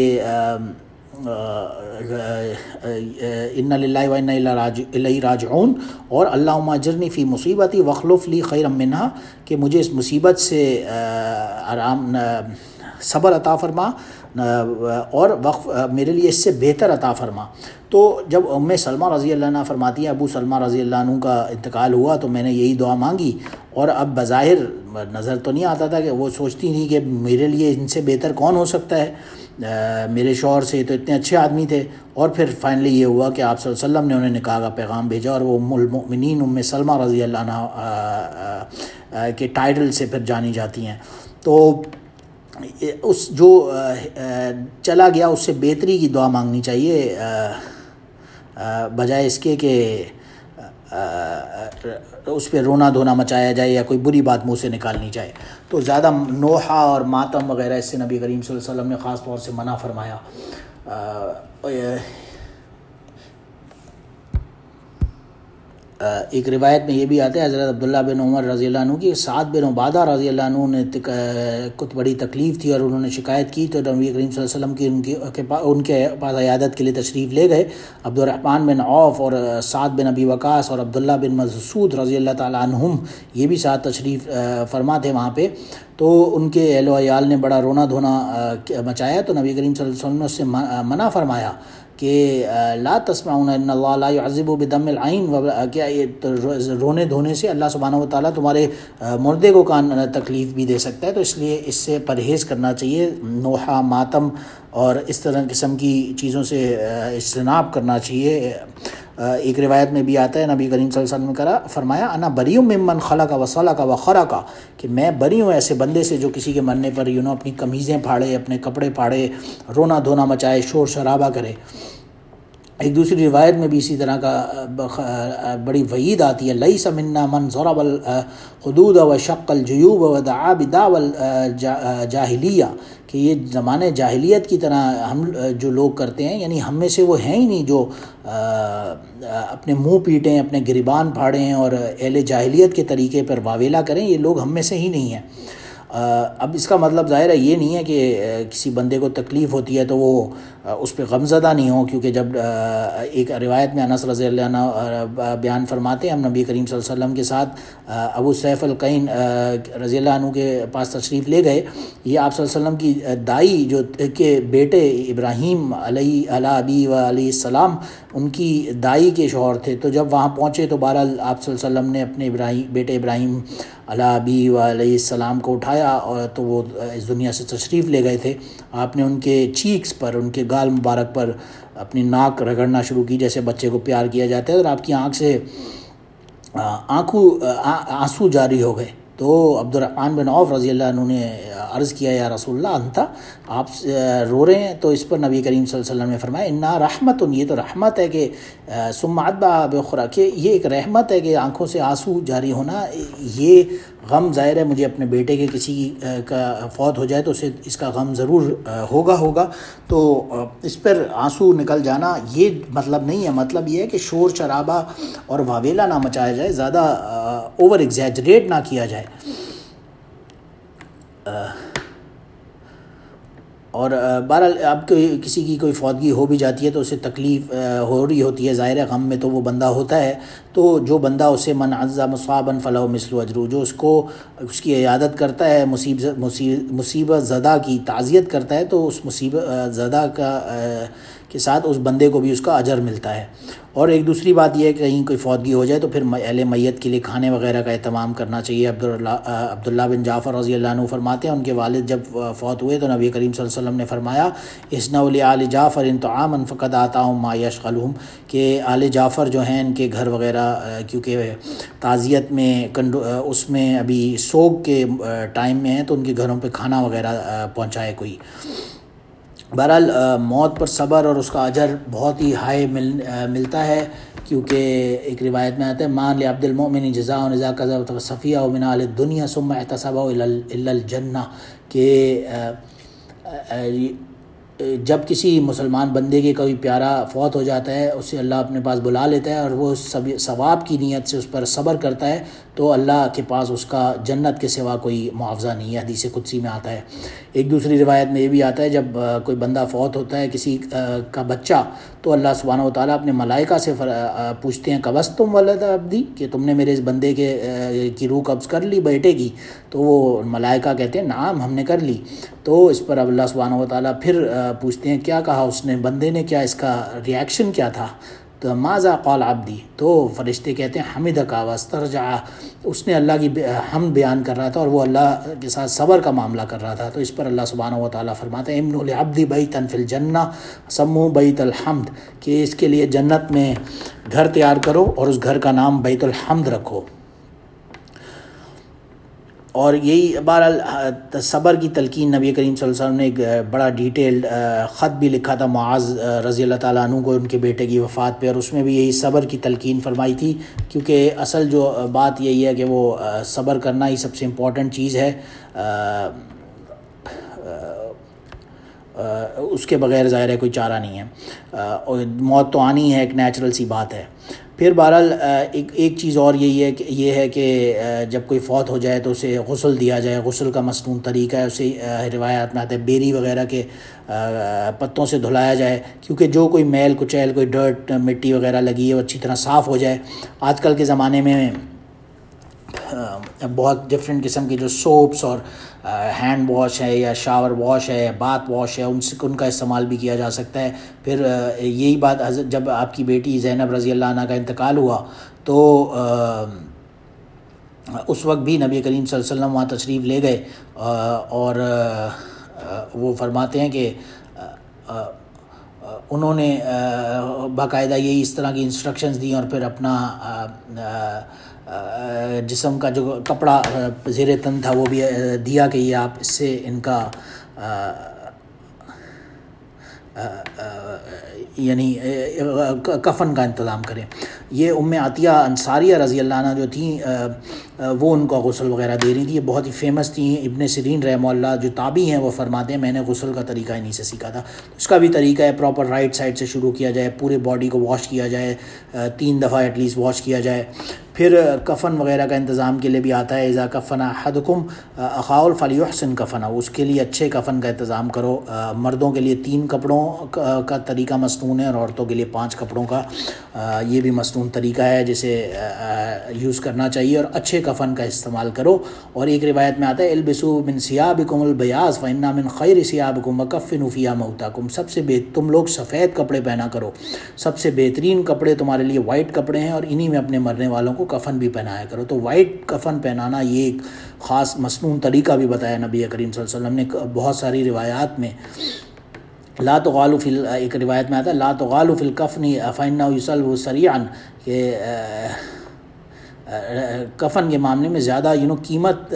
S1: انا للہ و انا الیہ راجعون، اور اللہم اجرنی فی مصیبتی واخلف لی خیرا منہا، کہ مجھے اس مصیبت سے آرام صبر عطا فرما اور میرے لیے اس سے بہتر عطا فرما۔ تو جب ام سلمہ رضی اللہ عنہ فرماتی ہیں ابو سلمہ رضی اللہ عنہ کا انتقال ہوا تو میں نے یہی دعا مانگی، اور اب بظاہر نظر تو نہیں آتا تھا کہ وہ سوچتی تھی کہ میرے لیے ان سے بہتر کون ہو سکتا ہے، میرے شوہر سے تو اتنے اچھے آدمی تھے۔ اور پھر فائنلی یہ ہوا کہ آپ صلی اللہ علیہ وسلم نے انہیں نکاح کا پیغام بھیجا، اور وہ ام المؤمنین ام سلمہ رضی اللہ عنہ کے ٹائٹل سے پھر جانی جاتی ہیں۔ تو اس جو چلا گیا اس سے بہتری کی دعا مانگنی چاہیے، بجائے اس کے کہ اس پہ رونا دھونا مچایا جائے یا کوئی بری بات منہ سے نکالنی جائے۔ تو زیادہ نوحہ اور ماتم وغیرہ اس سے نبی کریم صلی اللہ علیہ وسلم نے خاص طور سے منع فرمایا۔ ایک روایت میں یہ بھی آتا ہے حضرت عبداللہ بن عمر رضی اللہ عنہ کی، سعد بن عبادہ رضی اللہ عنہ نے کچھ بڑی تکلیف تھی اور انہوں نے شکایت کی، تو نبی کریم صلی اللہ علیہ وسلم کی ان کے پاس عیادت کے لیے تشریف لے گئے۔ عبد الرحمن بن عوف اور سعد بن ابی وقاص اور عبداللہ بن مسعود رضی اللہ تعالیٰ عنہم یہ بھی ساتھ تشریف فرما تھے وہاں پہ، تو ان کے اہل و عیال نے بڑا رونا دھونا مچایا، تو نبی کریم صلی اللہ علیہ وسلم نے اس سے منع فرمایا کہ لا تسمعون ان اللہ لا يعذب بدم العین، کیا رونے دھونے سے اللہ سبحانہ و تعالیٰ تمہارے مردے کو تکلیف بھی دے سکتا ہے، تو اس لیے اس سے پرہیز کرنا چاہیے، نوحہ ماتم اور اس طرح قسم کی چیزوں سے اجتناب کرنا چاہیے۔ ایک روایت میں بھی آتا ہے نبی کریم صلی اللہ علیہ وسلم نے فرمایا انا بری ممن خلق وصلق وخرق، کہ میں بری ہوں ایسے بندے سے جو کسی کے مرنے پر اپنی قمیضیں پھاڑے، اپنے کپڑے پھاڑے، رونا دھونا مچائے، شور شرابہ کرے۔ ایک دوسری روایت میں بھی اسی طرح کا بڑی وعید آتی ہے، لیس منا من ضرب الحدود وشق الجیوب ودعا بدعوی الجاہلیہ، کہ یہ زمانے جاہلیت کی طرح ہم جو لوگ کرتے ہیں، یعنی ہم میں سے وہ ہیں ہی نہیں جو اپنے منہ پیٹیں، اپنے گریبان پھاڑیں اور اہل جاہلیت کے طریقے پر واویلا کریں، یہ لوگ ہم میں سے ہی نہیں ہیں۔ اب اس کا مطلب ظاہر ہے یہ نہیں ہے کہ کسی بندے کو تکلیف ہوتی ہے تو وہ اس پہ غمزدہ نہیں ہو، کیونکہ جب ایک روایت میں انس رضی اللہ عنہ بیان فرماتے ہیں، ہم نبی کریم صلی اللہ علیہ وسلم کے ساتھ ابو سیف القین رضی اللہ عنہ کے پاس تشریف لے گئے۔ یہ آپ صلی اللہ علیہ وسلم کی دائی جو کہ بیٹے ابراہیم علیہ ابی و علیہ السلام، ان کی دائی کے شوہر تھے، تو جب وہاں پہنچے تو بہرحال آپ صلی اللہ علیہ وسلم نے اپنے بیٹے ابراہیم علیہ ابی و علیہ السلام کو اٹھایا، اور تو وہ اس دنیا سے تشریف لے گئے تھے۔ آپ نے ان کے چیکس پر، ان کے گال مبارک پر اپنی ناک رگڑنا شروع کی جیسے بچے کو پیار کیا جاتا ہے، اور آپ کی آنکھ سے آنسو جاری ہو گئے۔ تو عبد الرحمن بن عوف رضی اللہ عنہ نے عرض کیا یا رسول اللہ انتا، آپ رو رہے ہیں؟ تو اس پر نبی کریم صلی اللہ علیہ وسلم نے فرمایا انا رحمت، یہ تو رحمت ہے کہ ثم اتبع بأخرى، کہ یہ ایک رحمت ہے کہ آنکھوں سے آنسو جاری ہونا۔ یہ غم ظاہر ہے مجھے اپنے بیٹے کے کسی کا فوت ہو جائے تو اسے اس کا غم ضرور ہوگا، تو اس پر آنسو نکل جانا یہ مطلب نہیں ہے۔ مطلب یہ ہے کہ شور شرابہ اور واویلا نہ مچایا جائے، زیادہ اوور ایگزیجریٹ نہ کیا جائے۔ اور بہرحال اب کسی کی کوئی فوتگی ہو بھی جاتی ہے تو اسے تکلیف ہو رہی ہوتی ہے، ظاہر ہے غم میں تو وہ بندہ ہوتا ہے، تو جو بندہ اسے من عزا مصابا فلہ مثل اجرہ، جو اس کی عیادت کرتا ہے، مصیبت زدہ کی تعزیت کرتا ہے، تو اس مصیبت زدہ کے ساتھ اس بندے کو بھی اس کا اجر ملتا ہے۔ اور ایک دوسری بات یہ ہے کہ کہیں کوئی فوتگی ہو جائے تو پھر اہل میت کے لیے کھانے وغیرہ کا اہتمام کرنا چاہیے۔ عبداللہ بن جعفر رضی اللہ عنہ فرماتے ہیں ان کے والد جب فوت ہوئے تو نبی کریم صلی اللہ علیہ وسلم نے فرمایا اصنعوا لآل جعفر طعاما فقد آتاهم ما یشغلهم، کہ آل جعفر جو ہیں ان کے گھر وغیرہ، کیونکہ تعزیت میں اس میں ابھی سوگ کے ٹائم میں ہیں تو ان کے گھروں پہ کھانا وغیرہ پہنچائے کوئی۔ بہرحال موت پر صبر اور اس کا اجر بہت ہی ہائی ملتا ہے، کیونکہ ایک روایت میں آتا ہے مان لعبد المؤمن جزاء اذا كذب صفیہ من اہل الدنیا ثم احتسب الا الجنہ، کہ جب کسی مسلمان بندے کے کوئی پیارا فوت ہو جاتا ہے، اسے اللہ اپنے پاس بلا لیتا ہے اور وہ ثواب کی نیت سے اس پر صبر کرتا ہے تو اللہ کے پاس اس کا جنت کے سوا کوئی معاوضہ نہیں ہے، حدیث قدسی میں آتا ہے۔ ایک دوسری روایت میں یہ بھی آتا ہے جب کوئی بندہ فوت ہوتا ہے کسی کا بچہ، تو اللہ سبحانہ و تعالیٰ اپنے ملائکہ سے پوچھتے ہیں قبضتم ولد عبدی، کہ تم نے میرے اس بندے کی روح قبض کر لی بیٹے کی؟ تو وہ ملائکہ کہتے ہیں نعم ہم نے کر لی۔ تو اس پر اللہ سبحانہ و تعالیٰ پھر پوچھتے ہیں کیا کہا اس نے، بندے نے کیا، اس کا ریاکشن کیا تھا؟ تو ماذا قال عبدی، تو فرشتے کہتے ہیں حمدک واسترجع، اس نے اللہ کی حمد بیان کر رہا تھا اور وہ اللہ کے ساتھ صبر کا معاملہ کر رہا تھا۔ تو اس پر اللہ سبحانہ و تعالیٰ فرماتے ہیں امنوا لعبدی بیتا فی الجنہ سموا بیت الحمد، کہ اس کے لیے جنت میں گھر تیار کرو اور اس گھر کا نام بیت الحمد رکھو۔ اور یہی بہرحال صبر کی تلقین نبی کریم صلی اللہ علیہ وسلم نے ایک بڑا ڈیٹیلڈ خط بھی لکھا تھا معاذ رضی اللہ تعالیٰ عنہ کو ان کے بیٹے کی وفات پہ، اور اس میں بھی یہی صبر کی تلقین فرمائی تھی، کیونکہ اصل جو بات یہی ہے کہ وہ صبر کرنا ہی سب سے امپورٹنٹ چیز ہے، اس کے بغیر ظاہر ہے کوئی چارہ نہیں ہے، اور موت تو آنی ہے، ایک نیچرل سی بات ہے۔ پھر بہرحال ایک چیز اور یہ ہے کہ جب کوئی فوت ہو جائے تو اسے غسل دیا جائے۔ غسل کا مسنون طریقہ ہے، اسے روایات میں آتا ہے بیری وغیرہ کے پتوں سے دھلایا جائے، کیونکہ جو کوئی میل کچیل، کوئی ڈرٹ مٹی وغیرہ لگی ہے وہ اچھی طرح صاف ہو جائے۔ آج کل کے زمانے میں بہت ڈفرینٹ قسم کی جو سوپس اور ہینڈ واش ہے یا شاور واش ہے، باتھ واش ہے، ان کا استعمال بھی کیا جا سکتا ہے۔ پھر یہی بات جب آپ کی بیٹی زینب رضی اللہ عنہ کا انتقال ہوا تو اس وقت بھی نبی کریم صلی اللہ علیہ وسلم وہاں تشریف لے گئے، اور وہ فرماتے ہیں کہ انہوں نے باقاعدہ یہی اس طرح کی انسٹرکشنز دی اور پھر اپنا جسم کا جو کپڑا زیر تن تھا وہ بھی دیا کہ یہ آپ اس سے ان کا یعنی کفن کا انتظام کریں. یہ ام عطیہ انصاریہ رضی اللہ عنہ جو تھیں وہ ان کا غسل وغیرہ دے رہی تھی. یہ بہت ہی فیمس تھیں. ابن سیرین رحمہ اللہ جو تابعی ہیں وہ فرماتے ہیں میں نے غسل کا طریقہ انہیں سے سیکھا تھا. اس کا بھی طریقہ ہے پراپر رائٹ سائڈ سے شروع کیا جائے, پورے باڈی کو واش کیا جائے, 3 دفعہ ایٹ لیسٹ واش کیا جائے. پھر کفن وغیرہ کا انتظام کے لیے بھی آتا ہے اذا کفن احدکم اخاہ فلیحسن کفنہ, اس کے لیے اچھے کفن کا انتظام کرو. مردوں کے لیے 3 کپڑوں کا طریقہ مسنون ہے اور عورتوں کے لیے 5 کپڑوں کا یہ بھی مسنون طریقہ ہے جسے یوز کرنا چاہیے, اور اچھے کفن کا استعمال کرو. اور ایک روایت میں آتا ہے البسوا من ثیابکم البیاض فإن من خیر ثیابکم وکفنوا فیہا موتاکم, تم لوگ سفید کپڑے پہنا کرو, سب سے بہترین کپڑے تمہارے لیے وائٹ کپڑے ہیں اور انہی میں اپنے مرنے والوں کو کفن بھی پہنایا کرو. تو وائٹ کفن پہنانا یہ ایک خاص مسنون طریقہ بھی بتایا نبی کریم صلی اللہ علیہ وسلم نے بہت ساری روایات میں. لا تغالوا فی ایک روایت میں آتا ہے لا تغالوا فی الکفن فإنہ یصلب سریعا, کہ کفن کے معاملے میں زیادہ قیمت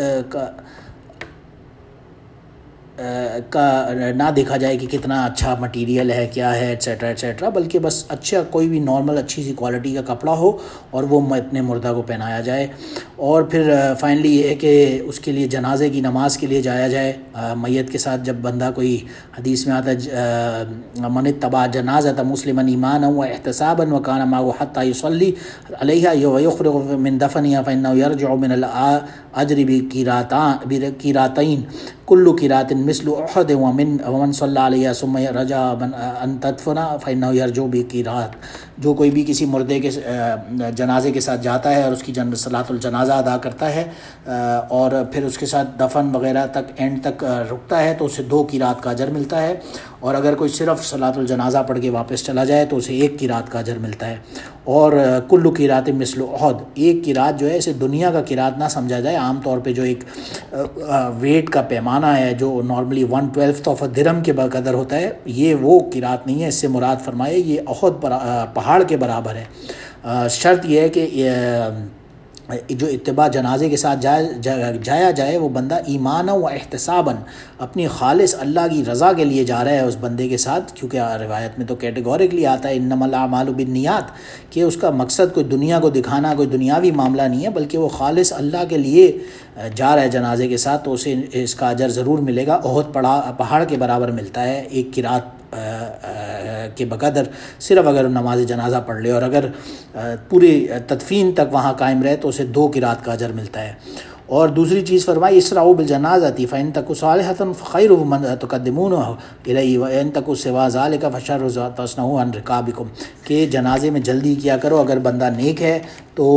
S1: کا نہ دیکھا جائے کہ کتنا اچھا مٹیریل ہے کیا ہے ایٹسیٹرا ایٹسیٹرا, بلکہ بس اچھا کوئی بھی نارمل اچھی سی کوالٹی کا کپڑا ہو اور وہ اپنے مردہ کو پہنایا جائے. اور پھر فائنلی یہ ہے کہ اس کے لیے جنازے کی نماز کے لیے جایا جائے. میت کے ساتھ جب بندہ کوئی حدیث میں آتا ہے من اتبع جنازۃ مسلما ایمانا واحتسابا وکان معه حتى يصلي علیہا ويخرج من دفنها فإنه يرجع من الأجر بقيراتين کل قیرات مثل احد ومن صلی علیہ ثم رجع ان تدفن فإنہ یرجع بقیرات. جو کوئی بھی کسی مردے کے جنازے کے ساتھ جاتا ہے اور اس کی صلاۃ الجنازہ ادا کرتا ہے اور پھر اس کے ساتھ دفن وغیرہ تک اینڈ تک رکتا ہے تو اسے 2 قیرات کا اجر ملتا ہے, اور اگر کوئی صرف صلاۃ الجنازہ پڑھ کے واپس چلا جائے تو اسے 1 قیرات کا اجر ملتا ہے. اور کل قیرات مثل احد, 1 قیرات جو ہے اسے دنیا کا قیرات نہ سمجھا جائے. عام طور پہ جو ایک ویٹ کا پیمانہ ہے جو نارملی 1/12 آف اے درہم کے بقدر ہوتا ہے, یہ وہ قیرات نہیں ہے. اس سے مراد فرمائے یہ احد پہاڑ کے برابر ہے. شرط یہ ہے کہ جو اتباع جنازے کے ساتھ جایا جائے وہ بندہ ایمانا و احتساباً اپنی خالص اللہ کی رضا کے لیے جا رہا ہے اس بندے کے ساتھ, کیونکہ روایت میں تو کیٹیگوریکلی آتا ہے انما الاعمال بالنیات, کہ اس کا مقصد کوئی دنیا کو دکھانا کوئی دنیاوی معاملہ نہیں ہے بلکہ وہ خالص اللہ کے لیے جا رہا ہے جنازے کے ساتھ, تو اسے اس کا اجر ضرور ملے گا. احد پہاڑ کے برابر ملتا ہے 1 قیرات کے بقدر, صرف اگر نماز جنازہ پڑھ لے, اور اگر پوری تدفین تک وہاں قائم رہے تو اسے 2 قیرات کا اجر ملتا ہے. اور دوسری چیز فرمائی اسرعوا بالجنازۃ فإن تک صالحۃ فخیر من تقدمونہ الیہ وإن تک سوا ذلک فشر تصنعوا عن رقابکم, کہ جنازے میں جلدی کیا کرو. اگر بندہ نیک ہے تو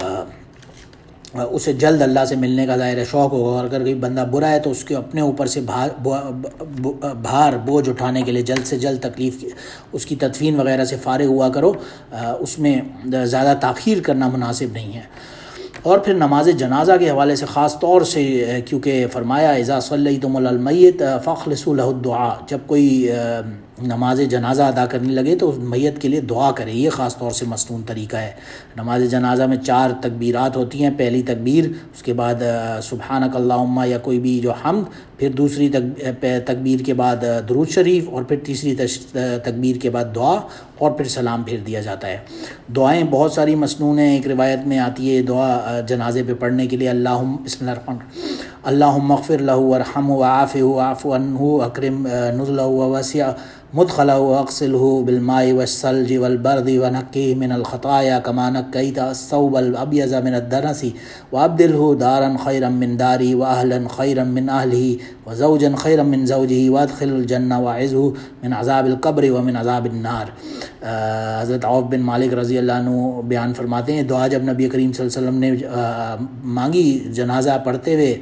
S1: اسے جلد اللہ سے ملنے کا ظاہر شوق ہوگا, اور اگر کوئی بندہ برا ہے تو اس کے اپنے اوپر سے بھار بوجھ اٹھانے کے لیے جلد سے جلد تکلیف اس کی تدفین وغیرہ سے فارغ ہوا کرو, اس میں زیادہ تاخیر کرنا مناسب نہیں ہے. اور پھر نماز جنازہ کے حوالے سے خاص طور سے کیونکہ فرمایا اذا صلیتم علی المیت فاخلصوا له الدعاء, جب کوئی نماز جنازہ ادا کرنے لگے تو اس میت کے لیے دعا کرے. یہ خاص طور سے مسنون طریقہ ہے. نماز جنازہ میں 4 تکبیرات ہوتی ہیں. پہلی تکبیر, اس کے بعد سبحانک اللہم یا کوئی بھی جو حمد, پھر دوسری تکبیر کے بعد درود شریف, اور پھر تیسری تکبیر کے بعد دعا, اور پھر سلام پھیر دیا جاتا ہے. دعائیں بہت ساری مسنون ہیں. ایک روایت میں آتی ہے دعا جنازے پہ پڑھنے کے لیے اللہم بسم اللہ الرحمن الرحیم اللہم اغفر لہ وارحمہ وعافہ واعف عنہ اکرم نزلہ ووسع مدخلہ واغسلہ بالماء والثلج والبرد ونقیہ من الخطایا کما نقیت الثوب الابیض من الدنس وابدلہ دارا خیرا من داری واہلا خیرا من اہلہ وزوجا خیرا من زوجہ وادخل الجنہ واعذہ من عذاب القبر ومن عذاب النار. حضرت عوف بن مالک رضی اللہ عنہ بیان فرماتے ہیں دعا جب نبی کریم صلی اللہ علیہ وسلم نے مانگی جنازہ پڑھتے ہوئے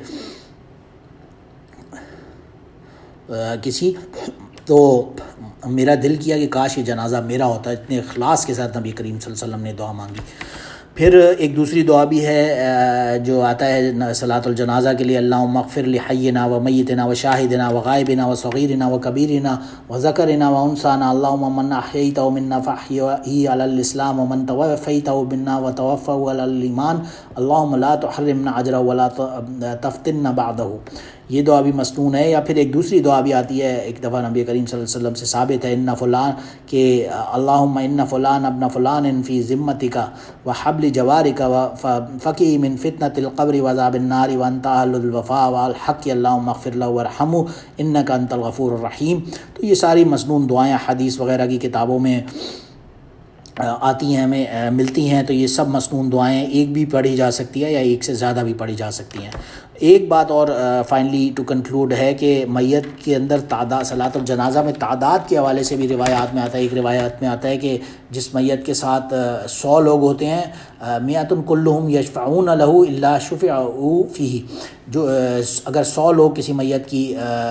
S1: کسی, تو میرا دل کیا کہ کاش یہ جنازہ میرا ہوتا. اتنے اخلاص کے ساتھ نبی کریم صلی اللہ علیہ وسلم نے دعا مانگی. پھر ایک دوسری دعا بھی ہے جو آتا ہے صلاۃ الجنازہ کے لیے، اللہم اغفر لحینا و میتنا و شاہدنا و غائبنا و صغیرنا و کبیرنا و ذکرنا و انثانا، اللہم من احییتہ منا فاحیہ علی الاسلام ومن توفیتہ منا وتوفہ علی الایمان، اللہم لا تحرمنا اجرہ ولا تفتنا بعدہ۔ یہ دعا بھی مسنون ہے۔ یا پھر ایک دوسری دعا بھی آتی ہے، ایک دفعہ نبی کریم صلی اللہ علیہ وسلم سے ثابت ہے، ان فلان کہ اللہم ان فلان ابن فلان فی ذمتک وحبل جوارک فقی من فتنۃ القبر وعذاب النار وانت اہل الوفاء والحق، اللہم اغفر لہ وارحمہ انک انت الغفور الرحیم۔ تو یہ ساری مسنون دعائیں حدیث وغیرہ کی کتابوں میں آتی ہیں، ہمیں ملتی ہیں۔ تو یہ سب مسنون دعائیں ایک بھی پڑھی جا سکتی ہے یا ایک سے زیادہ بھی پڑھی جا سکتی ہیں۔ ایک بات اور فائنلی ٹو کنکلوڈ ہے کہ میت کے اندر تعداد، صلاۃ الجنازہ میں تعداد کے حوالے سے بھی روایات میں آتا ہے۔ ایک روایت میں آتا ہے کہ جس میت کے ساتھ 100 لوگ ہوتے ہیں، میۃ کلہم یشفعون لہ الا شفعوا فیہ، جو اگر 100 لوگ کسی میت کی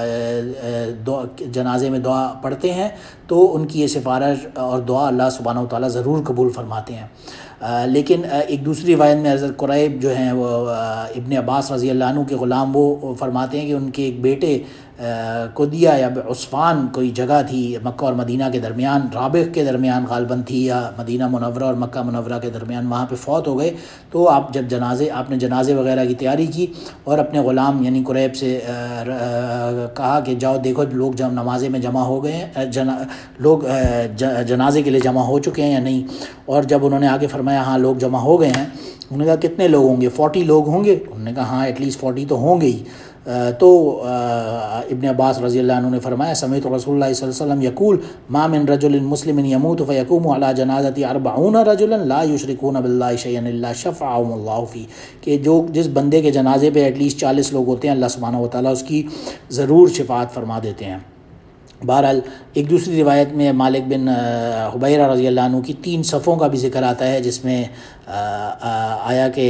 S1: جنازے میں دعا پڑھتے ہیں تو ان کی یہ سفارش اور دعا اللہ سبحانہ وتعالیٰ ضرور قبول فرماتے ہیں۔ لیکن ایک دوسری روایت میں حضرت قریب جو ہیں وہ ابن عباس رضی اللہ عنہ کے غلام، وہ فرماتے ہیں کہ ان کے ایک بیٹے قدیہ یا عصفان کوئی جگہ تھی مکہ اور مدینہ کے درمیان، رابغ کے درمیان غالباً تھی، یا مدینہ منورہ اور مکہ منورہ کے درمیان، وہاں پہ فوت ہو گئے۔ تو آپ نے جنازے وغیرہ کی تیاری کی اور اپنے غلام یعنی قریب سے کہا کہ جاؤ دیکھو لوگ جب نمازے میں جمع ہو گئے ہیں، لوگ جنازے کے لیے جمع ہو چکے ہیں یا نہیں۔ اور جب انہوں نے آگے فرمایا ہاں لوگ جمع ہو گئے ہیں، انہوں نے کہا کتنے لوگ ہوں گے؟ 40 لوگ ہوں گے؟ انہوں نے کہا ہاں ایٹ لیسٹ 40 تو ہوں گے ہی۔ تو ابن عباس رضی اللہ عنہ نے فرمایا سمعت رسول اللہ صلی اللہ علیہ وسلم یقول ما من رجل مسلم يموت فيقوم على جنازة 40 رجلا لا يشركون بالله شيئا الا شفعهم الله فيه، کہ جس بندے کے جنازے پہ ایٹ لیسٹ 40 لوگ ہوتے ہیں، اللہ سبحانہ وتعالیٰ اس کی ضرور شفاعت فرما دیتے ہیں۔ بہرحال ایک دوسری روایت میں مالک بن حبیرہ رضی اللہ عنہ کی 3 صفوں کا بھی ذکر آتا ہے، جس میں آیا کہ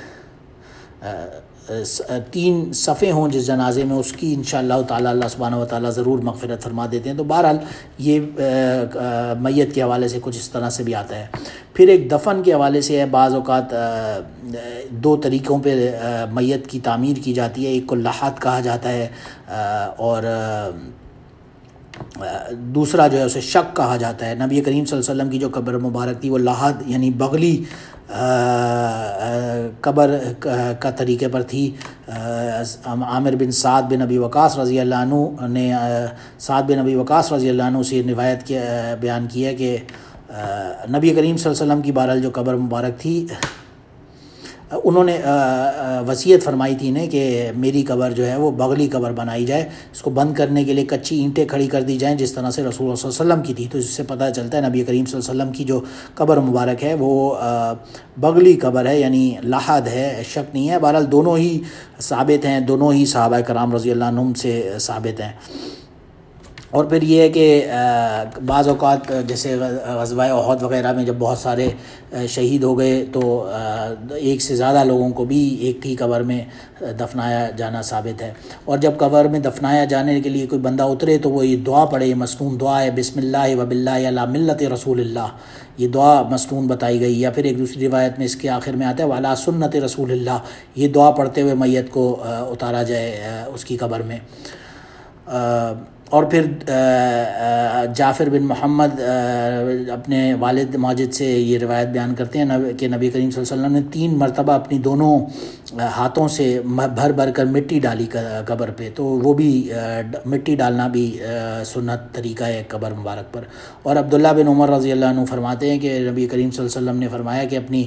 S1: 3 صفیں ہوں جس جنازے میں، اس کی انشاءاللہ تعالیٰ اللہ سبحانہ وتعالیٰ ضرور مغفرت فرما دیتے ہیں۔ تو بہرحال یہ میت کے حوالے سے کچھ اس طرح سے بھی آتا ہے۔ پھر ایک دفن کے حوالے سے ہے، بعض اوقات 2 طریقوں پہ میت کی تعمیر کی جاتی ہے، ایک کو لحد کہا جاتا ہے اور دوسرا جو ہے اسے شق کہا جاتا ہے۔ نبی کریم صلی اللہ علیہ وسلم کی جو قبر مبارک تھی وہ لحد یعنی بغلی قبر کا طریقے پر تھی۔ عامر بن سعد بن ابی وقاص رضی اللہ عنہ نے سعد بن ابی وقاص رضی اللہ عنہ سے روایت بیان کی ہے کہ نبی کریم صلی اللہ علیہ وسلم کی بہرحال جو قبر مبارک تھی، انہوں نے وصیت فرمائی تھی نے کہ میری قبر جو ہے وہ بغلی قبر بنائی جائے، اس کو بند کرنے کے لیے کچی اینٹیں کھڑی کر دی جائیں جس طرح سے رسول اللہ صلی اللہ علیہ وسلم کی تھی۔ تو اس سے پتہ چلتا ہے نبی کریم صلی اللہ علیہ وسلم کی جو قبر مبارک ہے وہ بغلی قبر ہے، یعنی لحد ہے، شک نہیں ہے۔ بہرحال دونوں ہی ثابت ہیں، دونوں ہی صحابہ کرام رضی اللہ عنہم سے ثابت ہیں۔ اور پھر یہ ہے کہ بعض اوقات جیسے غزوہ احد وغیرہ میں جب بہت سارے شہید ہو گئے تو ایک سے زیادہ لوگوں کو بھی ایک ہی قبر میں دفنایا جانا ثابت ہے۔ اور جب قبر میں دفنایا جانے کے لیے کوئی بندہ اترے تو وہ یہ دعا پڑھے، یہ مسنون دعا ہے، بسم اللہ و باللہ علی ملت رسول اللہ، یہ دعا مسنون بتائی گئی۔ یا پھر ایک دوسری روایت میں اس کے آخر میں آتا ہے وعلی سنت رسول اللہ، یہ دعا پڑھتے ہوئے میت کو اتارا جائے اس کی قبر میں۔ اور پھر جعفر بن محمد اپنے والد ماجد سے یہ روایت بیان کرتے ہیں کہ نبی کریم صلی اللہ علیہ وسلم نے 3 مرتبہ اپنی دونوں ہاتھوں سے بھر بھر کر مٹی ڈالی قبر پہ، تو وہ بھی مٹی ڈالنا بھی سنت طریقہ ہے قبر مبارک پر۔ اور عبداللہ بن عمر رضی اللہ عنہ فرماتے ہیں کہ نبی کریم صلی اللہ علیہ وسلم نے فرمایا کہ اپنی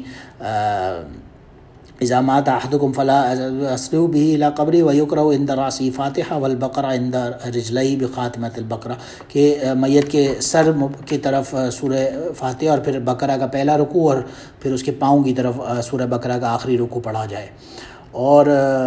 S1: اذا مات احدکم فلا اسرعوا به الى قبری ویقرأ عند رأسه فاتحہ والبقرہ عند رجلیہ بخاتمۃ البقرہ، کہ میت کے سر کی طرف سورہ فاتحہ اور پھر بقرہ کا پہلا رکوع اور پھر اس کے پاؤں کی طرف سورہ بقرہ کا آخری رکوع پڑھا جائے۔ اور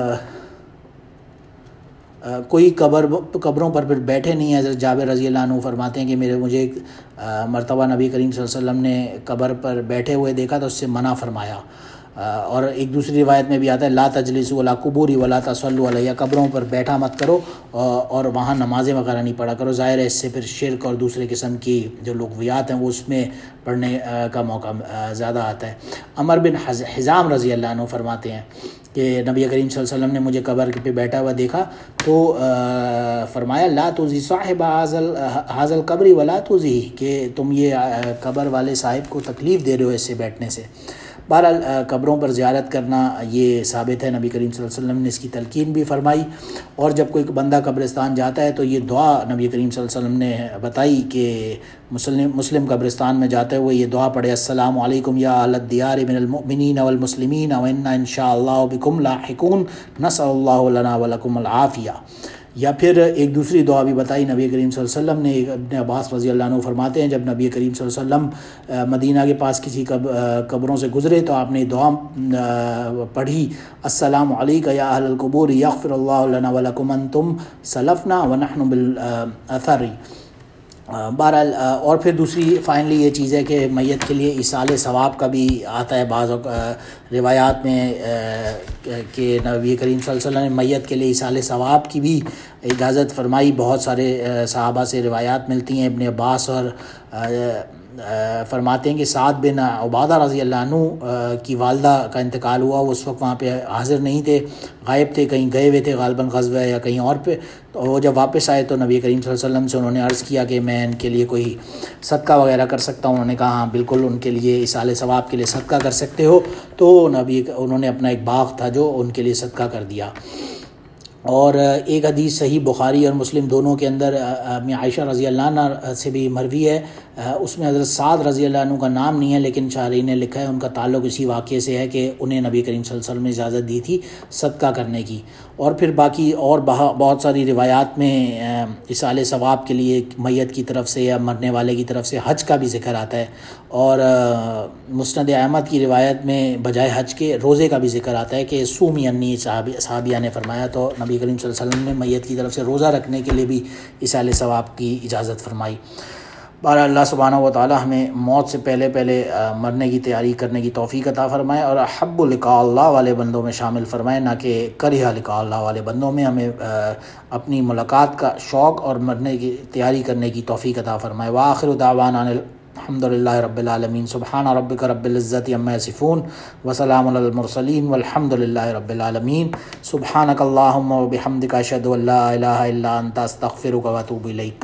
S1: کوئی قبروں پر پھر بیٹھے نہیں ہیں۔ حضرت جابر رضی اللہ عنہ فرماتے ہیں کہ مجھے ایک مرتبہ نبی کریم صلی اللہ علیہ وسلم نے قبر پر بیٹھے ہوئے دیکھا تو اس سے منع فرمایا، اور ایک دوسری روایت میں بھی آتا ہے لا تجلسوا علی قبوری ولا تصلوا علیہا، قبروں پر بیٹھا مت کرو اور وہاں نمازیں وغیرہ نہیں پڑھا کرو. ظاہر ہے اس سے پھر شرک اور دوسرے قسم کی جو لغویات ہیں وہ اس میں پڑھنے کا موقع زیادہ آتا ہے. عمر بن حزام رضی اللہ عنہ فرماتے ہیں کہ نبی کریم صلی اللہ علیہ وسلم نے مجھے قبر پہ بیٹھا ہوا دیکھا تو فرمایا لا تؤذی صاحب ھذا القبر ولا تؤذیہ، کہ تم یہ قبر والے صاحب کو تکلیف دے رہے ہو اس سے بیٹھنے سے. بہرحال قبروں پر زیارت کرنا یہ ثابت ہے، نبی کریم صلی اللہ علیہ وسلم نے اس کی تلقین بھی فرمائی. اور جب کوئی بندہ قبرستان جاتا ہے تو یہ دعا نبی کریم صلی اللہ علیہ وسلم نے بتائی کہ مسلم قبرستان میں جاتے ہوئے یہ دعا پڑھے السلام علیکم یا اہل الدیار من المؤمنین والمسلمین وانا ان شاء اللہ بکم لاحقون نسأل اللہ لنا ولکم العافیہ. یا پھر ایک دوسری دعا بھی بتائی نبی کریم صلی اللہ علیہ وسلم نے. ابن عباس رضی اللہ عنہ فرماتے ہیں جب نبی کریم صلی اللہ علیہ وسلم مدینہ کے پاس کسی قبروں سے گزرے تو آپ نے دعا پڑھی السلام علیک یا اہل القبور یغفر اللہ لنا ولکم انتم سلفنا ونحن بالاثر. بہرحال اور پھر دوسری فائنلی یہ چیز ہے کہ میت کے لیے ایصال ثواب کا بھی آتا ہے بعض روایات میں کہ نبی کریم صلی اللہ علیہ وسلم نے میت کے لیے ایصال ثواب کی بھی اجازت فرمائی. بہت سارے صحابہ سے روایات ملتی ہیں. ابن عباس اور فرماتے ہیں کہ سعد بن عبادہ رضی اللہ عنہ کی والدہ کا انتقال ہوا، وہ اس وقت وہاں پہ حاضر نہیں تھے، غائب تھے، کہیں گئے ہوئے تھے غالباً غزوہ یا کہیں اور پہ. تو وہ جب واپس آئے تو نبی کریم صلی اللہ علیہ وسلم سے انہوں نے عرض کیا کہ میں ان کے لیے کوئی صدقہ وغیرہ کر سکتا ہوں. انہوں نے کہا ہاں بالکل ان کے لیے ایصال ثواب کے لیے صدقہ کر سکتے ہو. تو انہوں نے اپنا ایک باغ تھا جو ان کے لیے صدقہ کر دیا. اور ایک حدیث صحیح بخاری اور مسلم دونوں کے اندر عائشہ رضی اللہ عنہ سے بھی مروی ہے. اس میں حضرت سعد رضی اللہ عنہ کا نام نہیں ہے لیکن شارحین نے لکھا ہے ان کا تعلق اسی واقعے سے ہے کہ انہیں نبی کریم صلی اللہ علیہ وسلم نے اجازت دی تھی صدقہ کرنے کی. اور پھر باقی اور بہت ساری روایات میں ایصال ثواب کے لیے میت کی طرف سے یا مرنے والے کی طرف سے حج کا بھی ذکر آتا ہے. اور مسند احمد کی روایت میں بجائے حج کے روزے کا بھی ذکر آتا ہے کہ صومی انی صحابیہ نے فرمایا تو نبی کریم صلی اللہ علیہ وسلم نے میت کی طرف سے روزہ رکھنے کے لیے بھی ایصال ثواب کی اجازت فرمائی. بہرحال اللہ سبحانہ و تعالی ہمیں موت سے پہلے مرنے کی تیاری کرنے کی توفیق عطا فرمائے اور احب لقاء اللہ والے بندوں میں شامل فرمائے، نہ کہ کرہ لقاء اللہ والے بندوں میں. ہمیں اپنی ملاقات کا شوق اور مرنے کی تیاری کرنے کی توفیق عطا فرمائے. وآخر دعوانا الحمد للہ رب العالمین. سبحان ربک رب العزت عما یصفون وسلام علی المرسلین والحمد للہ رب العالمین. سبحانک اللہم وبحمدک اشہد ان لا الہ الا انت استغفرک واتوب الیک.